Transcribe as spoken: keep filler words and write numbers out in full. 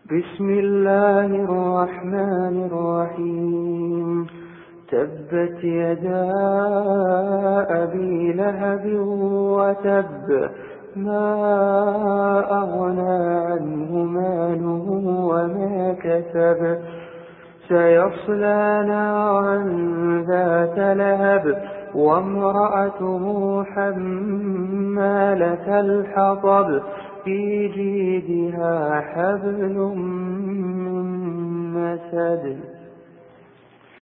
بسم الله الرحمن الرحيم تبت يدا أبي لهب وتب ما أغنى عنه ماله وما كسب سيصلى نارا ذات لهب وامرأته حمالة الحطب في جيدها حبل من مسد